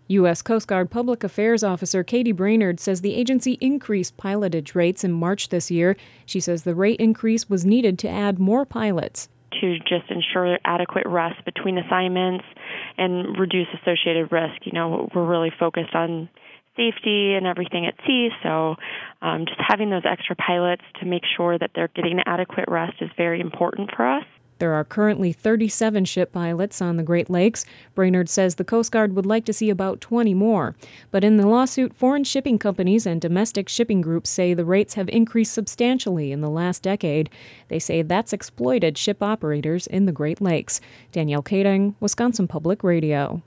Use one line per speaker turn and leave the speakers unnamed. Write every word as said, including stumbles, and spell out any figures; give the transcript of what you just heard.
U S. Coast Guard Public Affairs Officer Katie Brainerd says the agency increased pilotage rates in March this year. She says the rate increase was needed to add more pilots.
To just ensure adequate rest between assignments and reduce associated risk. You know, we're really focused on safety and everything at sea, so um, just having those extra pilots to make sure that they're getting adequate rest is very important for us.
There are currently thirty-seven ship pilots on the Great Lakes. Brainerd says the Coast Guard would like to see about twenty more. But in the lawsuit, foreign shipping companies and domestic shipping groups say the rates have increased substantially in the last decade. They say that's exploited ship operators in the Great Lakes. Danielle Kading, Wisconsin Public Radio.